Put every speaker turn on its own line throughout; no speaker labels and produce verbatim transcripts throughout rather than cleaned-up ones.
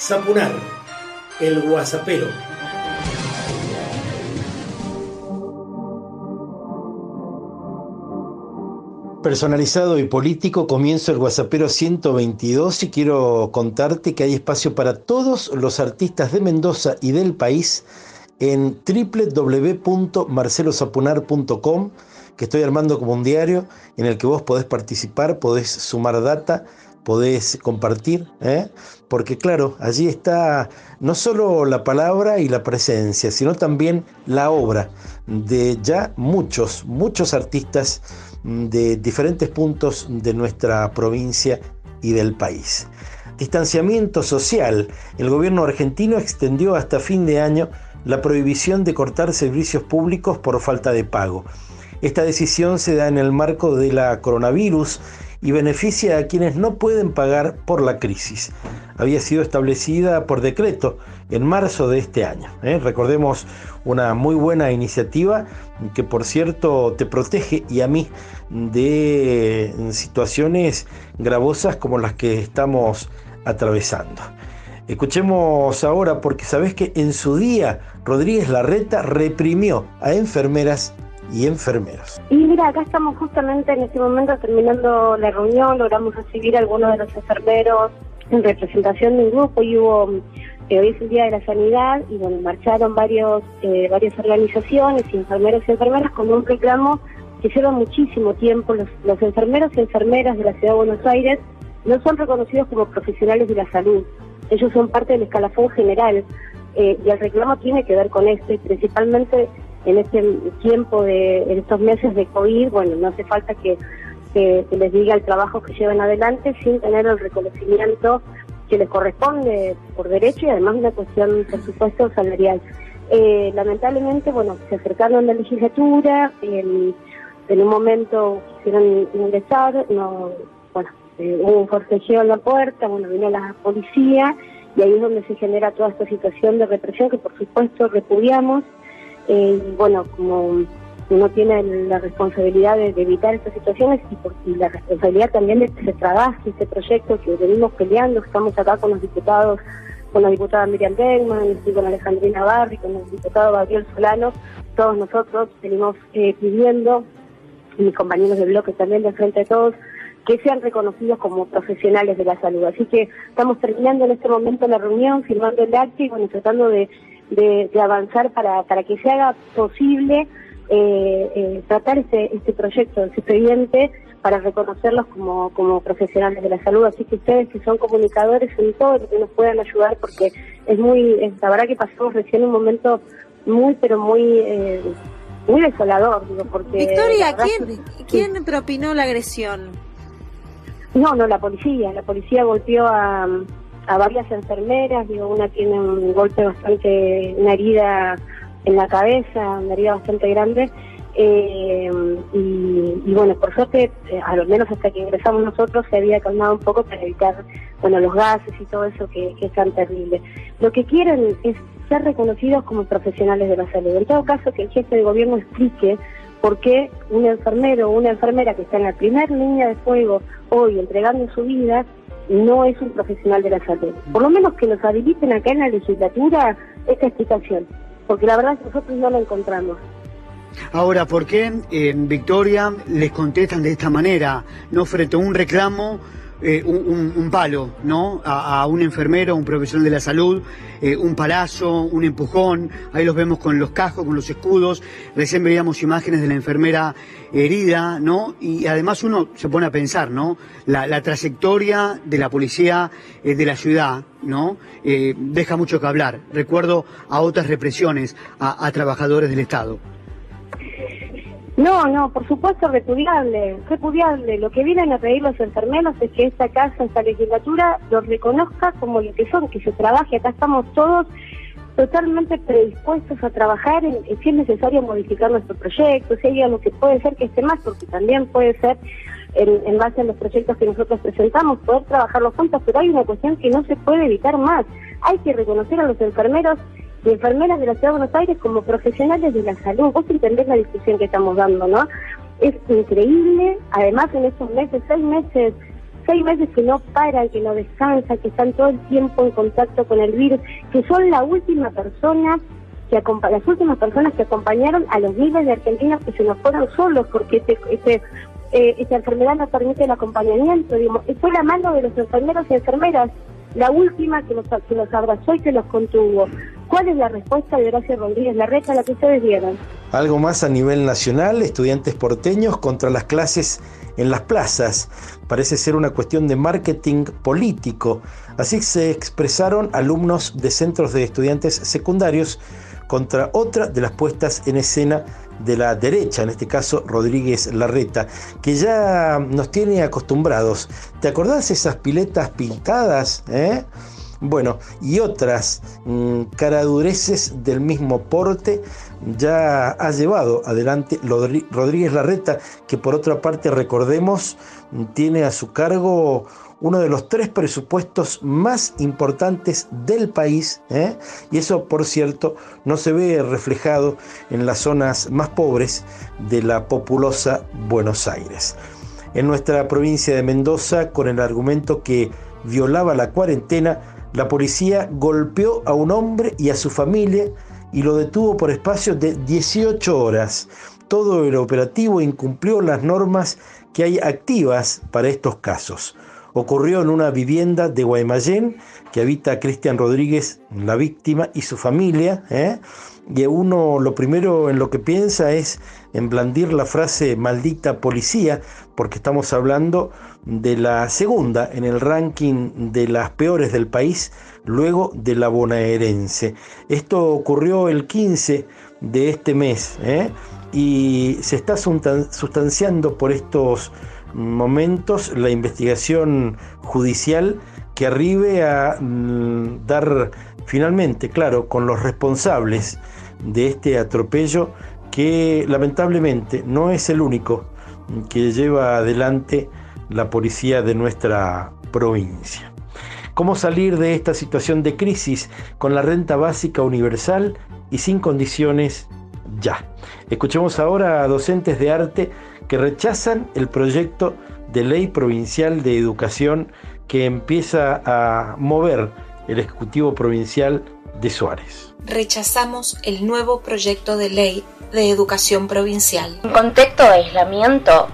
Zapunar, el guasapero. Personalizado y político, comienzo el Guasapero ciento veintidós y quiero contarte que hay espacio para todos los artistas de Mendoza y del país en doble u doble u doble u punto marcelo zapunar punto com, que estoy armando como un diario en el que vos podés participar, podés sumar data, podés compartir, ¿eh? Porque claro, allí está no solo la palabra y la presencia, sino también la obra de ya muchos, muchos artistas de diferentes puntos de nuestra provincia y del país. Distanciamiento social. El gobierno argentino extendió hasta fin de año la prohibición de cortar servicios públicos por falta de pago. Esta decisión se da en el marco de la coronavirus y beneficia a quienes no pueden pagar por la crisis. Había sido establecida por decreto en marzo de este año. ¿eh? Recordemos una muy buena iniciativa que, por cierto, te protege y a mí de situaciones gravosas como las que estamos atravesando. Escuchemos ahora, porque sabés que en su día Rodríguez Larreta reprimió a enfermeras y enfermeros.
Y mira, acá estamos justamente en este momento terminando la reunión, logramos recibir a algunos de los enfermeros en representación de un grupo y hubo, eh, hoy es el Día de la Sanidad y bueno, marcharon varios eh, varias organizaciones y enfermeros y enfermeras con un reclamo que lleva muchísimo tiempo. Los, los enfermeros y enfermeras de la Ciudad de Buenos Aires no son reconocidos como profesionales de la salud, ellos son parte del escalafón general eh, y el reclamo tiene que ver con esto y principalmente en este tiempo de, en estos meses de COVID, bueno, no hace falta que, que, que les diga el trabajo que llevan adelante sin tener el reconocimiento que les corresponde por derecho y además una cuestión, por supuesto, salarial. Eh, lamentablemente, bueno, se acercaron a la legislatura, en, en un momento quisieron ingresar, no, bueno, eh, hubo un forcejeo en la puerta, bueno, vino la policía y ahí es donde se genera toda esta situación de represión que por supuesto repudiamos. Eh, y bueno, como uno tiene la responsabilidad de, de evitar estas situaciones y, por, y la responsabilidad también de que se trabaje este proyecto que venimos peleando, estamos acá con los diputados, con la diputada Miriam Bregman, estoy con Alejandrina Barri, con el diputado Gabriel Solano, todos nosotros venimos eh, pidiendo, y mis compañeros de bloque también de Frente a Todos, que sean reconocidos como profesionales de la salud. Así que estamos terminando en este momento la reunión, firmando el acta y bueno, tratando de De, de avanzar para, para que se haga posible eh, eh, tratar este, este proyecto, este expediente, para reconocerlos como, como profesionales de la salud. Así que ustedes que son comunicadores en todo lo que nos puedan ayudar, porque es muy, es, la verdad que pasamos recién un momento muy, pero muy eh, muy desolador, digo, porque...
Victoria, ¿quién,
que,
¿quién
sí.
propinó la agresión?
No, no, la policía, la policía golpeó a... a varias enfermeras, digo, una tiene un golpe bastante, una herida en la cabeza, una herida bastante grande, eh, y, y bueno, por suerte, eh, a lo menos hasta que ingresamos nosotros, se había calmado un poco para evitar, bueno, los gases y todo eso que, que es tan terrible. Lo que quieren es ser reconocidos como profesionales de la salud. En todo caso, que el jefe de gobierno explique por qué un enfermero o una enfermera que está en la primera línea de fuego hoy entregando su vida no es un profesional de la salud. Por lo menos que nos habiliten acá en la legislatura esta explicación, porque la verdad es que nosotros no la encontramos.
Ahora, ¿por qué en Victoria les contestan de esta manera? No frente a un reclamo, eh, un, un, un palo, ¿no? A, a un enfermero, un profesional de la salud, eh, un palazo, un empujón. Ahí los vemos con los cascos, con los escudos. Recién veíamos imágenes de la enfermera herida, ¿no? Y además uno se pone a pensar, ¿no? La, la trayectoria de la policía eh, de la ciudad, ¿no? Eh, deja mucho que hablar. Recuerdo a otras represiones a, a trabajadores del Estado.
No, no, por supuesto repudiable, repudiable. Lo que vienen a pedir los enfermeros es que esta casa, esta legislatura, los reconozca como lo que son, que se trabaje. Acá estamos todos totalmente predispuestos a trabajar en, en si es necesario modificar nuestro proyecto, si hay algo que puede ser que esté más, porque también puede ser en, en base a los proyectos que nosotros presentamos, poder trabajarlos juntos, pero hay una cuestión que no se puede evitar más. Hay que reconocer a los enfermeros y enfermeras de la Ciudad de Buenos Aires como profesionales de la salud. Vos entendés la discusión que estamos dando, ¿no? Es increíble, además en estos meses, seis meses seis meses que no paran, que no descansan, que están todo el tiempo en contacto con el virus, que son la última persona que acompa- las últimas personas que acompañaron a los miles de argentinos que se nos fueron solos porque este, este, eh, esta enfermedad no permite el acompañamiento. Digamos, fue la mano de los enfermeros y enfermeras la última que los, que los abrazó y que los contuvo. ¿Cuál es la respuesta de Horacio Rodríguez Larreta, la que ustedes vieron?
Algo más a nivel nacional, estudiantes porteños contra las clases en las plazas. Parece ser una cuestión de marketing político. Así se expresaron alumnos de centros de estudiantes secundarios contra otra de las puestas en escena de la derecha, en este caso Rodríguez Larreta, que ya nos tiene acostumbrados. ¿Te acordás esas piletas pintadas? ¿Eh? Bueno, y otras mmm, caradureces del mismo porte ya ha llevado adelante Rodríguez Larreta, que por otra parte, recordemos, tiene a su cargo uno de los tres presupuestos más importantes del país, ¿eh? Y eso, por cierto, no se ve reflejado en las zonas más pobres de la populosa Buenos Aires. En nuestra provincia de Mendoza, con el argumento que violaba la cuarentena, la policía golpeó a un hombre y a su familia y lo detuvo por espacio de dieciocho horas. Todo el operativo incumplió las normas que hay activas para estos casos. Ocurrió en una vivienda de Guaymallén que habita Cristian Rodríguez, la víctima, y su familia, ¿eh? Y uno lo primero en lo que piensa es en blandir la frase maldita policía, porque estamos hablando de la segunda en el ranking de las peores del país, luego de la bonaerense. Esto ocurrió el quince de este mes, ¿eh? Y se está sustanciando por estos momentos la investigación judicial que arribe a mm, dar finalmente, claro, con los responsables de este atropello que lamentablemente no es el único que lleva adelante la policía de nuestra provincia. ¿Cómo salir de esta situación de crisis con la renta básica universal y sin condiciones ya? Escuchemos ahora a docentes de arte que rechazan el proyecto de ley provincial de educación que empieza a mover el Ejecutivo Provincial de Suárez.
Rechazamos el nuevo proyecto de ley de educación provincial.
En contexto de aislamiento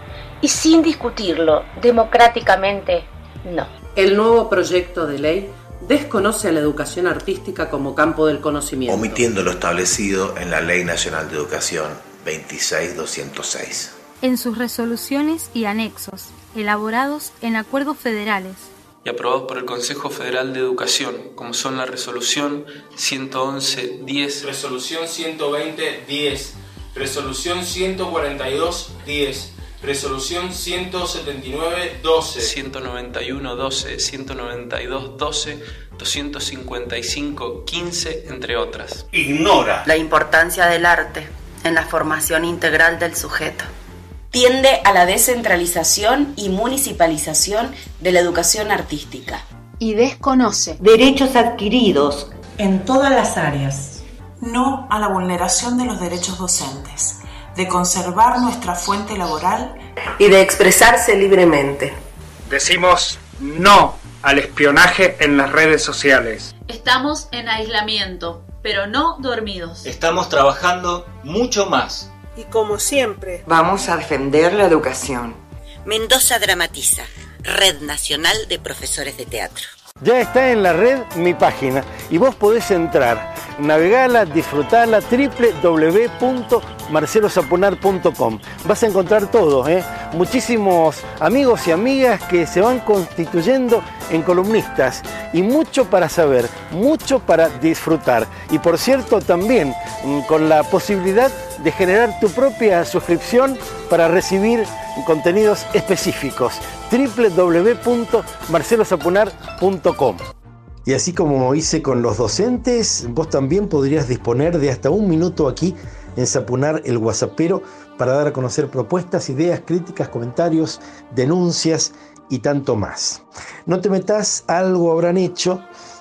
y sin discutirlo democráticamente, no.
El nuevo proyecto de ley desconoce a la educación artística como campo del conocimiento,
omitiendo lo establecido en la Ley Nacional de Educación veintiséis mil doscientos seis.
En sus resoluciones y anexos, elaborados en acuerdos federales
y aprobados por el Consejo Federal de Educación, como son la resolución ciento once diez,
resolución ciento veinte diez, resolución ciento cuarenta y dos diez, resolución ciento setenta y nueve doce,
ciento noventa y uno doce, ciento noventa y dos doce, doscientos cincuenta y cinco quince, entre otras.
Ignora la importancia del arte en la formación integral del sujeto.
Tiende a la descentralización y municipalización de la educación artística.
Y desconoce
derechos adquiridos
en todas las áreas.
No a la vulneración de los derechos docentes, de conservar nuestra fuente laboral
y de expresarse libremente.
Decimos no al espionaje en las redes sociales.
Estamos en aislamiento, pero no dormidos.
Estamos trabajando mucho más.
Y como siempre,
vamos a defender la educación.
Mendoza Dramatiza, Red Nacional de Profesores de Teatro.
Ya está en la red mi página y vos podés entrar, navegala, disfrutala, doble u doble u doble u punto marcelo sapunar punto com. Vas a encontrar todo, ¿eh? Muchísimos amigos y amigas que se van constituyendo en columnistas y mucho para saber, mucho para disfrutar. Y por cierto, también con la posibilidad de generar tu propia suscripción para recibir contenidos específicos. doble u doble u doble u punto marcelo sapunar punto com. Y así como hice con los docentes, vos también podrías disponer de hasta un minuto aquí en Sapunar el Guasapero para dar a conocer propuestas, ideas, críticas, comentarios, denuncias y tanto más. No te metas, algo habrán hecho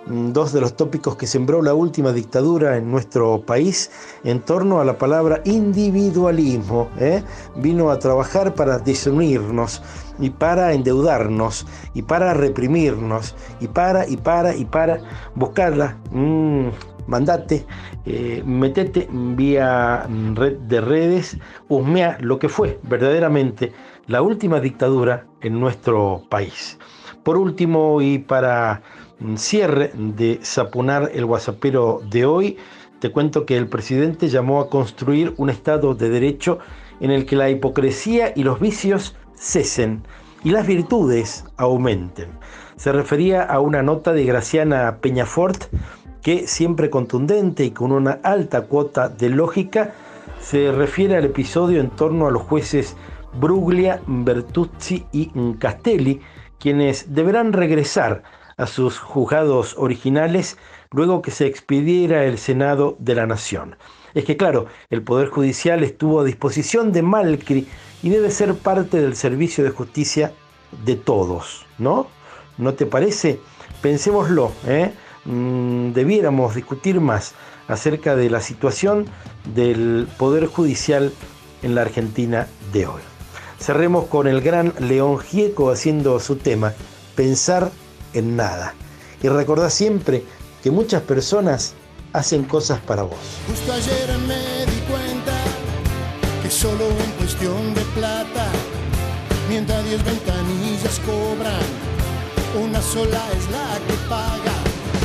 dos de los tópicos que sembró la última dictadura en nuestro país en torno a la palabra individualismo, ¿eh? Vino a trabajar para desunirnos y para endeudarnos y para reprimirnos y para y para y para buscarla. Mm, mandate, eh, metete vía red de redes, husmea lo que fue verdaderamente la última dictadura en nuestro país. Por último, y para cierre de Zapunar el Guasapero de hoy, te cuento que el presidente llamó a construir un Estado de Derecho en el que la hipocresía y los vicios cesen y las virtudes aumenten. Se refería a una nota de Graciana Peñafort que, siempre contundente y con una alta cuota de lógica, se refiere al episodio en torno a los jueces Bruglia, Bertuzzi y Castelli, quienes deberán regresar a sus juzgados originales luego que se expidiera el Senado de la Nación. Es que claro, el Poder Judicial estuvo a disposición de Malcri y debe ser parte del servicio de justicia de todos, ¿no? ¿No te parece? Pensémoslo, ¿eh? Mm, debiéramos discutir más acerca de la situación del Poder Judicial en la Argentina de hoy. Cerremos con el gran León Gieco haciendo su tema, Pensar en Nada. Y recordá siempre que muchas personas hacen cosas para vos.
Justo ayer me di cuenta que solo en cuestión de plata, mientras diez ventanillas cobran, una sola es la que paga.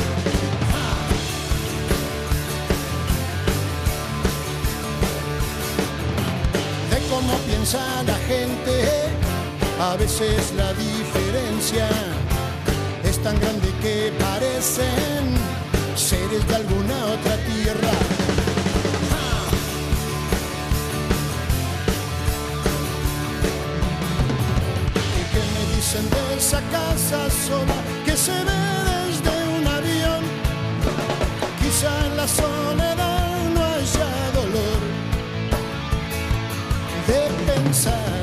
De cómo piensa la gente, a veces la diferencia es tan grande que parecen seres de alguna otra tierra. ¿Y qué me dicen de esa casa sola que se ve desde un avión? Quizá en la soledad no haya dolor de pensar,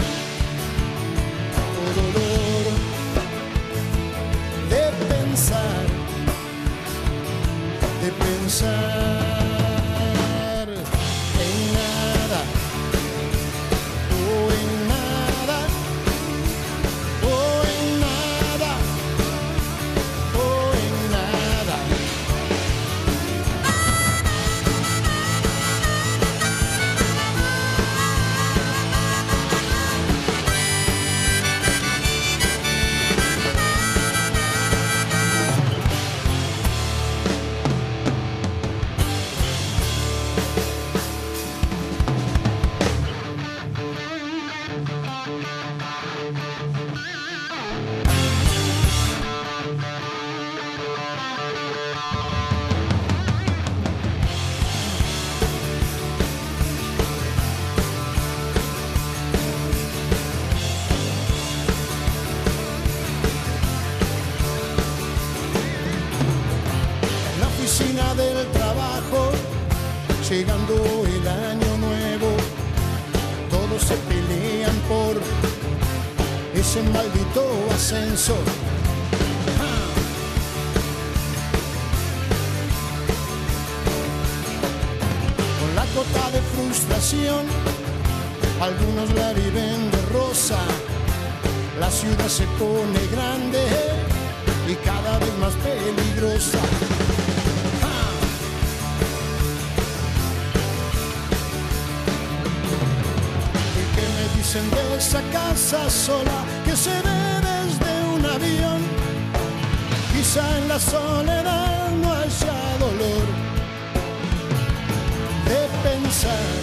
o dolor de pensar, de pensar en nada, o en nada, o en nada, o en nada. Del trabajo, llegando el año nuevo, todos se pelean por ese maldito ascenso. Con la cota de frustración, algunos la viven de rosa, la ciudad se pone grande y cada vez más peligrosa. Dicen de esa casa sola que se ve desde un avión. Quizá en la soledad no haya dolor de pensar,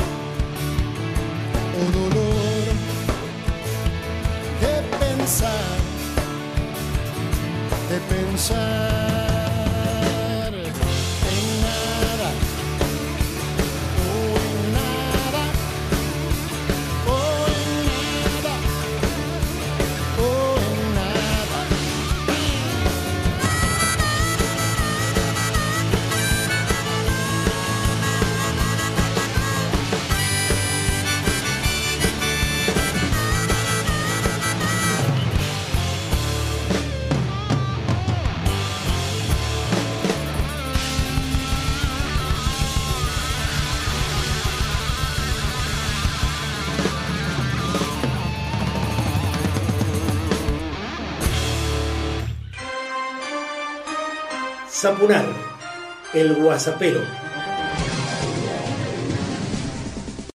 o dolor de pensar, de pensar.
Zapunar, el guasapero.